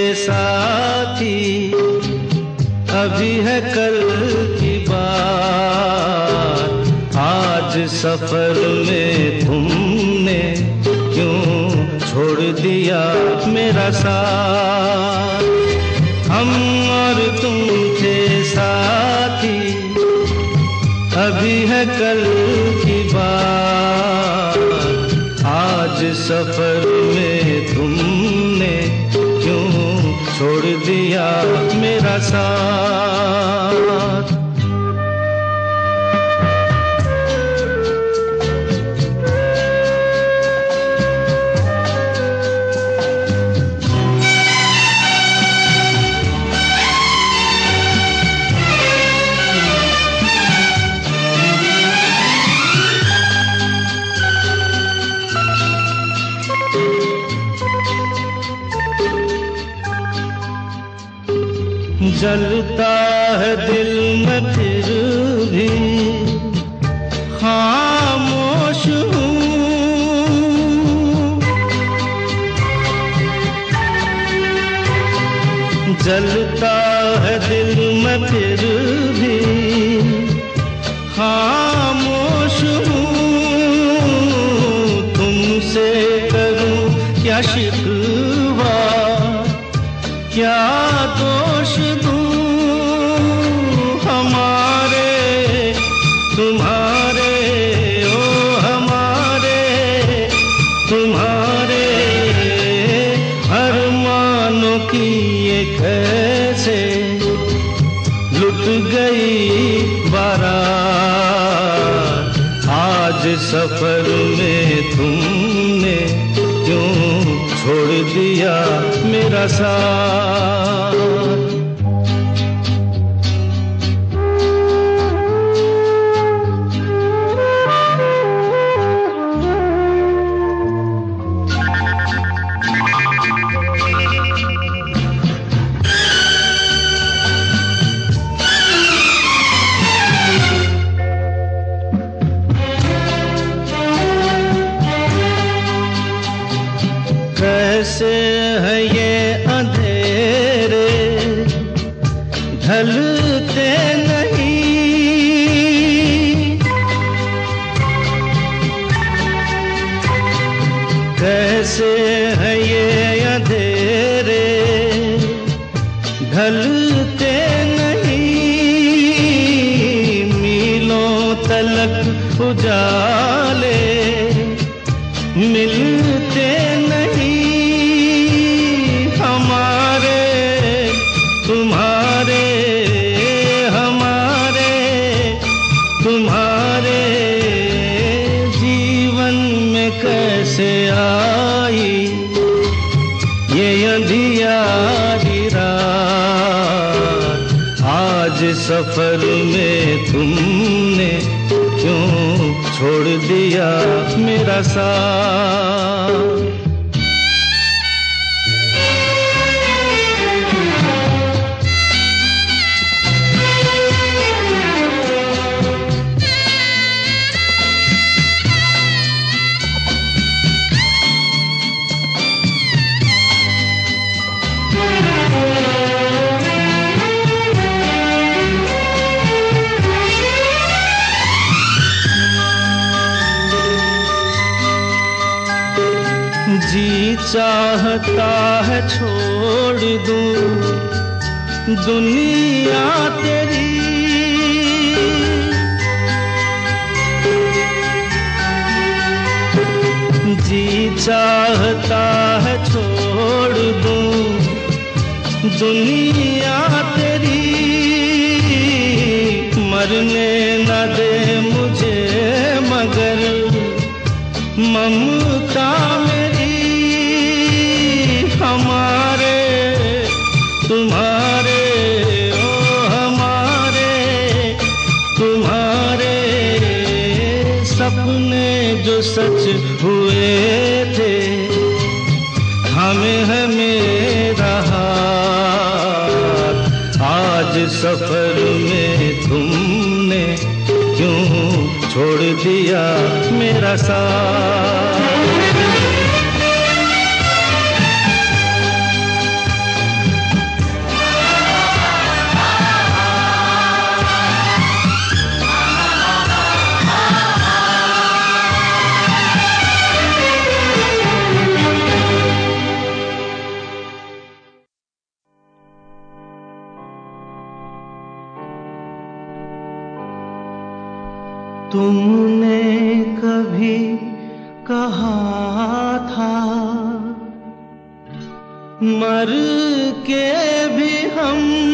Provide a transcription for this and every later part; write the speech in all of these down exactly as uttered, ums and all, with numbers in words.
साथी, अभी है कल की बात। आज सफर में तुमने क्यों छोड़ दिया मेरा साथ। हम और तुम थे साथी, अभी है कल की बात। आज सफर में तुमने क्यों छोड़ दिया मेरा साथ। जलता है दिल में फिर भी खामोश हूँ। जलता है दिल में फिर भी खामोश हूँ। तुमसे करूँ क्या शिकवा, क्या दोष दूं हमारे तुम्हारे, ओ हमारे तुम्हारे अरमानों की ये कैसे लुट गई बारात। आज सफर में तुमने क्यों छोड़ दिया मेरा साथ। कैसे है ये अंधेरे ढलते नहीं। कैसे है ये अंधेरे ढलते नहीं। मीलों तलक उजाले मिलते नहीं। हमारे तुम्हारे हमारे तुम्हारे जीवन में कैसे आई ये अंधियारी रात। आज सफर में तुमने क्यों छोड़ दिया मेरा साथ। जी चाहता है छोड़ दूं दुनिया तेरी। जी चाहता है छोड़ दूं दुनिया तेरी। मरने न दे मुझे मगर ममता मेरी। हमारे तुम्हारे ओ हमारे तुम्हारे सपने जो सच हुए थे हमें है मेरा हाथ। आज सफर में तुमने क्यों छोड़ दिया मेरा साथ। तुमने कभी कहा था मर के भी हम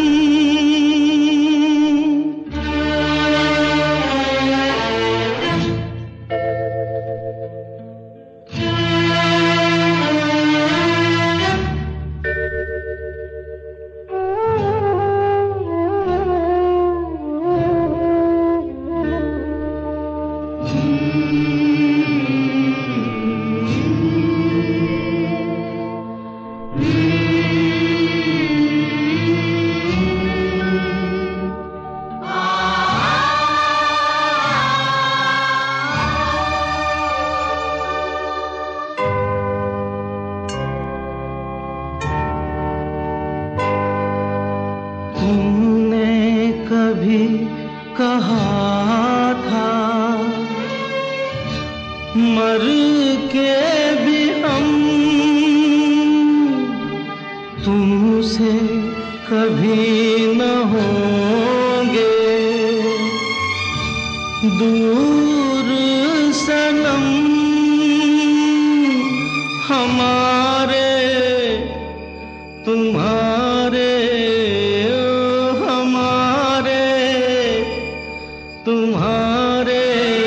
तुमने कभी कहा था मर के भी हम तुमसे कभी न होंगे दूर सनम हमारे तुम्हारे तुम्हारे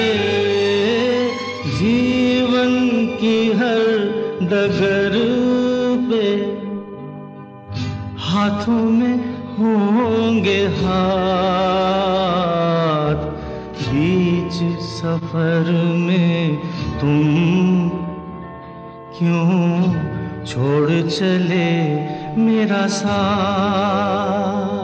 जीवन की हर डगर पे हाथों में होंगे हाथ बीच सफर में तुम क्यों छोड़ चले मेरा साथ।